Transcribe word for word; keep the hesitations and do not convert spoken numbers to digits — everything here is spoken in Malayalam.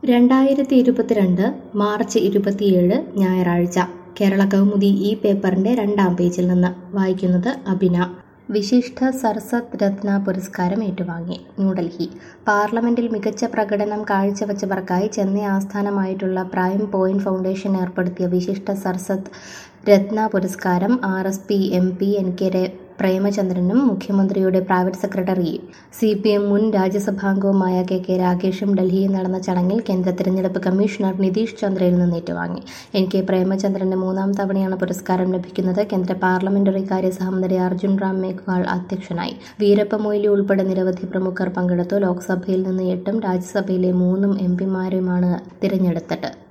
രണ്ടായിരത്തി ഇരുപത്തിരണ്ട് മാർച്ച് ഇരുപത്തിയേഴ് ഞായറാഴ്ച കേരള കൗമുദി ഈ പേപ്പറിന്റെ രണ്ടാം പേജിൽ നിന്ന് വായിക്കുന്നത് അഭിന. വിശിഷ്ട സരസ്വത് രത്ന പുരസ്കാരം ഏറ്റുവാങ്ങി. ന്യൂഡൽഹി. പാർലമെന്റിൽ മികച്ച പ്രകടനം കാഴ്ചവച്ചവർക്കായി ചെന്നൈ ആസ്ഥാനമായിട്ടുള്ള പ്രൈം പോയിന്റ് ഫൗണ്ടേഷൻ ഏർപ്പെടുത്തിയ വിശിഷ്ട സരസ്വത് രത്ന പുരസ്കാരം R S P M P N K പ്രേമചന്ദ്രനും മുഖ്യമന്ത്രിയുടെ private secretary C P M മുൻ രാജ്യസഭാംഗവുമായ കെ കെ രാഗേഷും ഡൽഹിയിൽ നടന്ന ചടങ്ങിൽ കേന്ദ്ര തിരഞ്ഞെടുപ്പ് കമ്മീഷണർ നിതീഷ് ചന്ദ്രയിൽ നിന്ന് ഏറ്റുവാങ്ങി. എൻ കെ പ്രേമചന്ദ്രന് മൂന്നാം തവണയാണ് പുരസ്കാരം ലഭിക്കുന്നത്. കേന്ദ്ര പാർലമെന്ററി കാര്യ സഹമന്ത്രി അർജുൻ റാം മേഘ്വാൾ അധ്യക്ഷനായി. വീരപ്പ മൊയ്ലി ഉൾപ്പെടെ നിരവധി പ്രമുഖർ പങ്കെടുത്തു. ലോക്സഭയിൽ നിന്ന് എട്ടും രാജ്യസഭയിലെ മൂന്നും എം പിമാരുമാണ് തിരഞ്ഞെടുത്തത്.